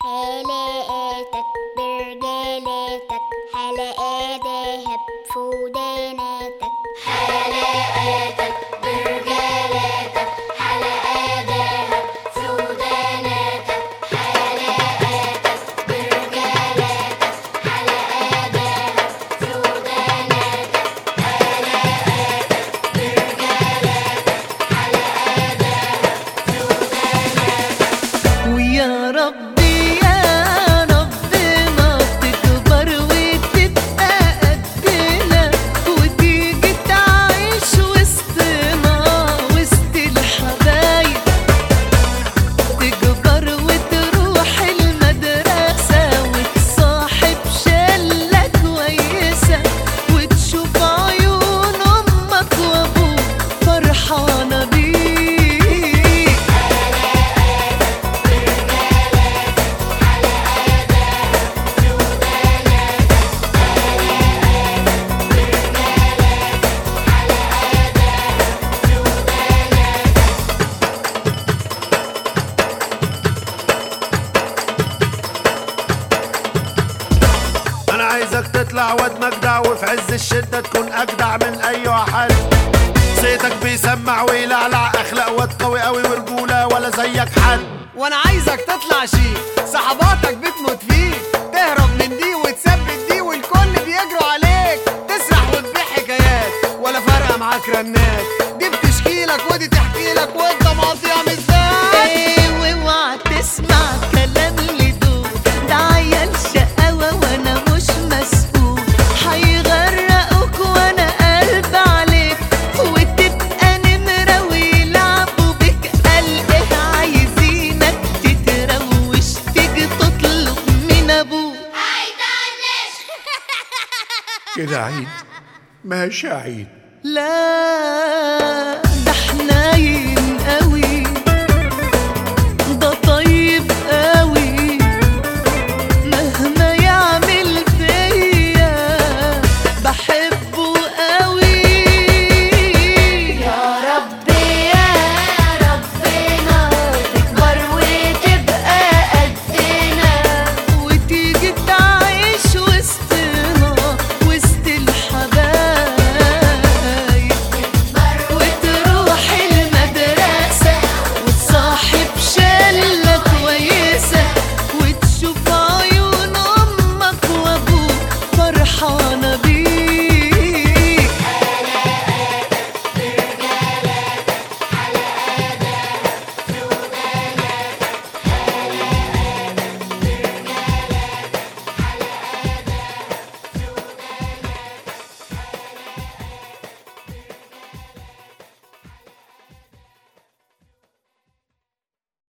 حلقاتك برجالاتك، حلقات دهب في وداناتك. حلقاتك برجالاتك، حلقات دهب في وداناتك. حلقاتك برجالاتك، حلقات دهب في وداناتك. حلقاتك برجالاتك، حلقات دهب في وداناتك. ويا ربي يا رب ما تكبر وتبقى قدنا، وتيجي تعيش وسطنا وسط الحبايب، تكبر وتروح المدرسة وتصاحب شلة كويسة، وتشوف عيون أمك وأبوك فرحانة بيك. انا عايزك تطلع واد مجدع، وفي عز الشدة تكون اجدع من اي حد. صيتك بيسمع ويلعلع، اخلاق واد قوي قوي ورجولة ولا زيك حد. وانا عايزك تطلع شيك، صحباتك بتموت فيك، تهرب من دي وتثبت دي والكل بيجروا عليك، تسرح وتبيع حكايات ولا فارقة معاك رنات، دي بتشكيلك ودي تحكيلك وانت مقضيها مزاج. ايه واوعى تسمع كلام لدول، ده عيال شقاوة وانا مش مسؤول، هيغرقوك وانا قلب عليك، وتبقى نمرة ويلعبوا بك. قال ايه عايزينك تتروش، تيجي تطلب من ابوك. كده عيد؟ ماشي عيد. لا ده احنا